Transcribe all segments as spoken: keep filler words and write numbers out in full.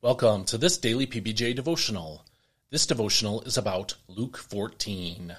Welcome to this daily P B J devotional. This devotional is about Luke fourteen.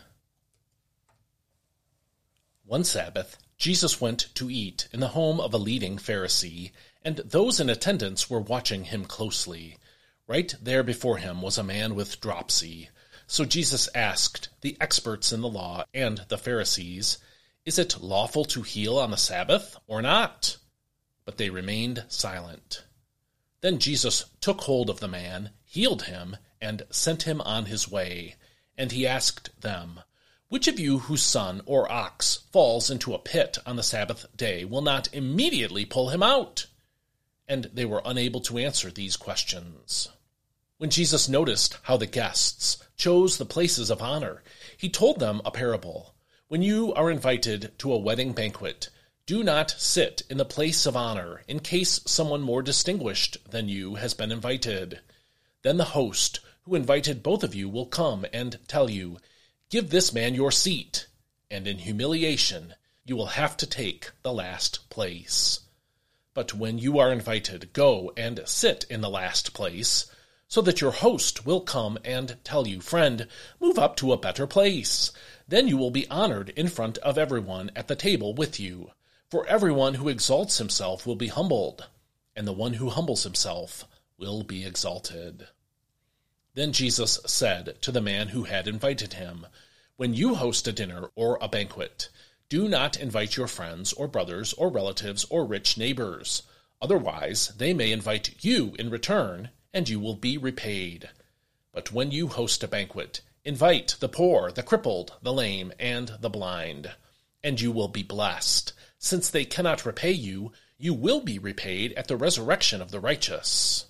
One Sabbath, Jesus went to eat in the home of a leading Pharisee, and those in attendance were watching him closely. Right there before him was a man with dropsy. So Jesus asked the experts in the law and the Pharisees, "Is it lawful to heal on the Sabbath or not?" But they remained silent. Then Jesus took hold of the man, healed him, and sent him on his way. And he asked them, "Which of you whose son or ox falls into a pit on the Sabbath day will not immediately pull him out?" And they were unable to answer these questions. When Jesus noticed how the guests chose the places of honor, he told them a parable. "When you are invited to a wedding banquet, do not sit in the place of honor in case someone more distinguished than you has been invited. Then the host who invited both of you will come and tell you, 'Give this man your seat,' and in humiliation you will have to take the last place. But when you are invited, go and sit in the last place, so that your host will come and tell you, 'Friend, move up to a better place.' Then you will be honored in front of everyone at the table with you. For everyone who exalts himself will be humbled, and the one who humbles himself will be exalted." Then Jesus said to the man who had invited him, "When you host a dinner or a banquet, do not invite your friends or brothers or relatives or rich neighbors. Otherwise, they may invite you in return, and you will be repaid. But when you host a banquet, invite the poor, the crippled, the lame, and the blind, and you will be blessed. Since they cannot repay you, you will be repaid at the resurrection of the righteous."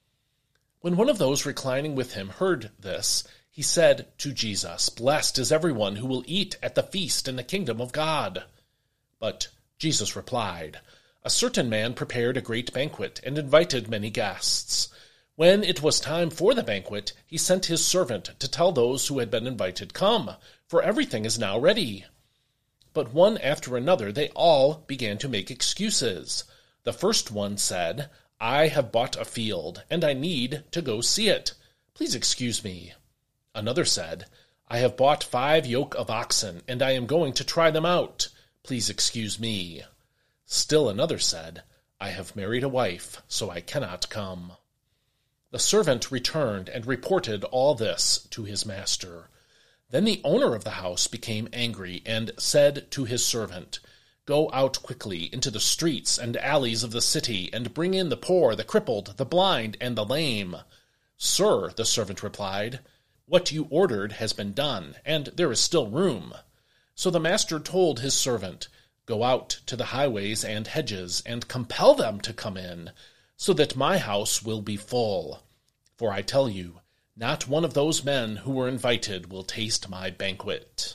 When one of those reclining with him heard this, he said to Jesus, "Blessed is everyone who will eat at the feast in the kingdom of God." But Jesus replied, "A certain man prepared a great banquet and invited many guests. When it was time for the banquet, he sent his servant to tell those who had been invited, 'Come, for everything is now ready.' But one after another they all began to make excuses. The first one said, 'I have bought a field, and I need to go see it. Please excuse me.' Another said, 'I have bought five yoke of oxen, and I am going to try them out. Please excuse me.' Still another said, 'I have married a wife, so I cannot come.' The servant returned and reported all this to his master. Then the owner of the house became angry and said to his servant, 'Go out quickly into the streets and alleys of the city and bring in the poor, the crippled, the blind, and the lame.' 'Sir,' the servant replied, 'what you ordered has been done, and there is still room.' So the master told his servant, 'Go out to the highways and hedges and compel them to come in, so that my house will be full. For I tell you, not one of those men who were invited will taste my banquet.'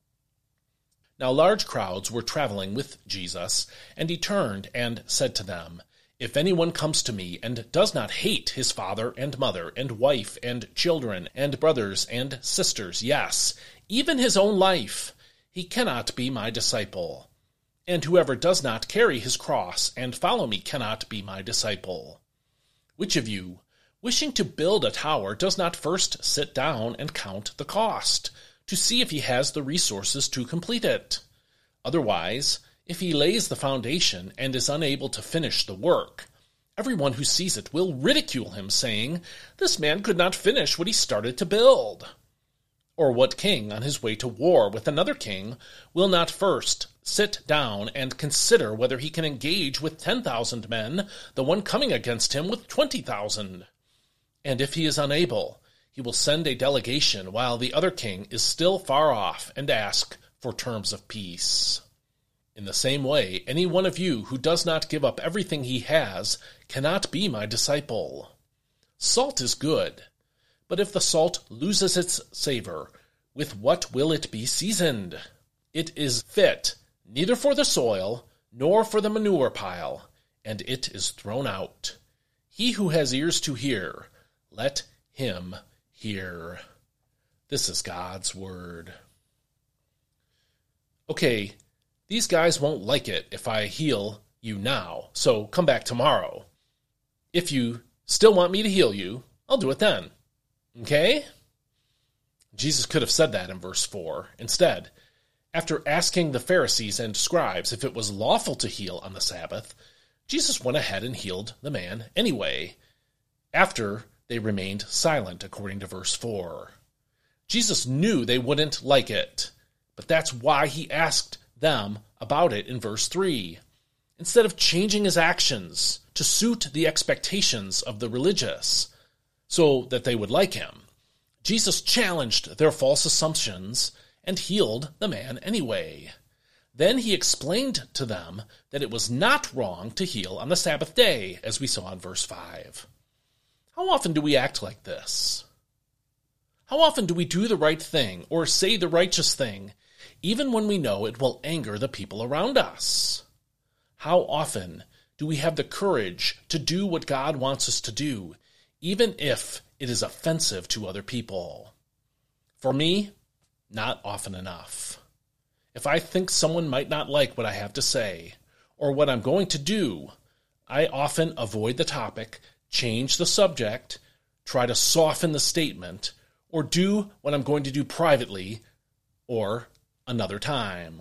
Now large crowds were traveling with Jesus, and he turned and said to them, 'If anyone comes to me and does not hate his father and mother and wife and children and brothers and sisters, yes, even his own life, he cannot be my disciple. And whoever does not carry his cross and follow me cannot be my disciple. Which of you, wishing to build a tower, does not first sit down and count the cost, to see if he has the resources to complete it? Otherwise, if he lays the foundation and is unable to finish the work, everyone who sees it will ridicule him, saying, 'This man could not finish what he started to build.' Or what king, on his way to war with another king, will not first sit down and consider whether he can engage with ten thousand men, the one coming against him with twenty thousand? And if he is unable, he will send a delegation while the other king is still far off and ask for terms of peace. In the same way, any one of you who does not give up everything he has cannot be my disciple. Salt is good, but if the salt loses its savor, with what will it be seasoned? It is fit neither for the soil nor for the manure pile, and it is thrown out. He who has ears to hear, let him hear." This is God's word. Okay, these guys won't like it if I heal you now, so come back tomorrow. If you still want me to heal you, I'll do it then. Okay? Jesus could have said that in verse four. Instead, after asking the Pharisees and scribes if it was lawful to heal on the Sabbath, Jesus went ahead and healed the man anyway, after they remained silent, according to verse four. Jesus knew they wouldn't like it, but that's why he asked them about it in verse three. Instead of changing his actions to suit the expectations of the religious so that they would like him, Jesus challenged their false assumptions and healed the man anyway. Then he explained to them that it was not wrong to heal on the Sabbath day, as we saw in verse five. How often do we act like this? How often do we do the right thing or say the righteous thing, even when we know it will anger the people around us? How often do we have the courage to do what God wants us to do, even if it is offensive to other people? For me, not often enough. If I think someone might not like what I have to say or what I'm going to do, I often avoid the topic, change the subject, try to soften the statement, or do what I'm going to do privately or another time.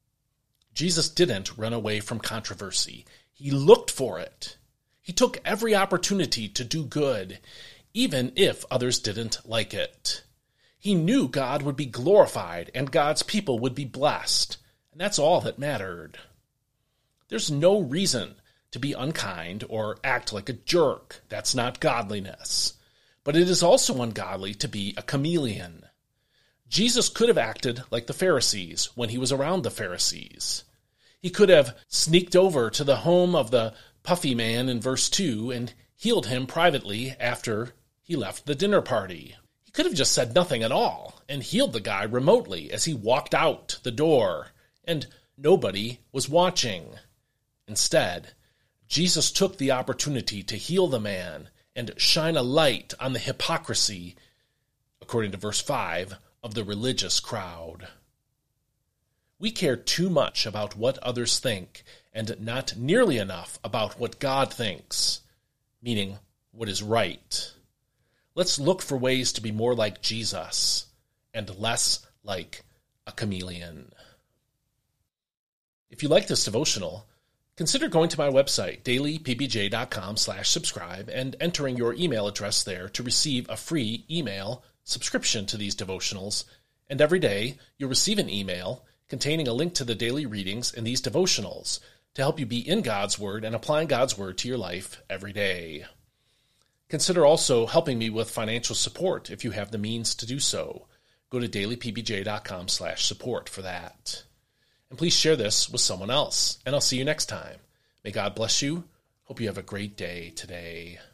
Jesus didn't run away from controversy. He looked for it. He took every opportunity to do good, even if others didn't like it. He knew God would be glorified and God's people would be blessed, and that's all that mattered. There's no reason to be unkind or act like a jerk. That's not godliness. But it is also ungodly to be a chameleon. Jesus could have acted like the Pharisees when he was around the Pharisees. He could have sneaked over to the home of the puffy man in verse two and healed him privately after he left the dinner party. He could have just said nothing at all and healed the guy remotely as he walked out the door, and nobody was watching. Instead, Jesus took the opportunity to heal the man and shine a light on the hypocrisy, according to verse five, of the religious crowd. We care too much about what others think and not nearly enough about what God thinks, meaning what is right. Let's look for ways to be more like Jesus and less like a chameleon. If you like this devotional, consider going to my website, daily p b j dot com slash subscribe, and entering your email address there to receive a free email subscription to these devotionals. And every day, you'll receive an email containing a link to the daily readings in these devotionals to help you be in God's Word and applying God's Word to your life every day. Consider also helping me with financial support if you have the means to do so. Go to daily p b j dot com slash support for that. And please share this with someone else. And I'll see you next time. May God bless you. Hope you have a great day today.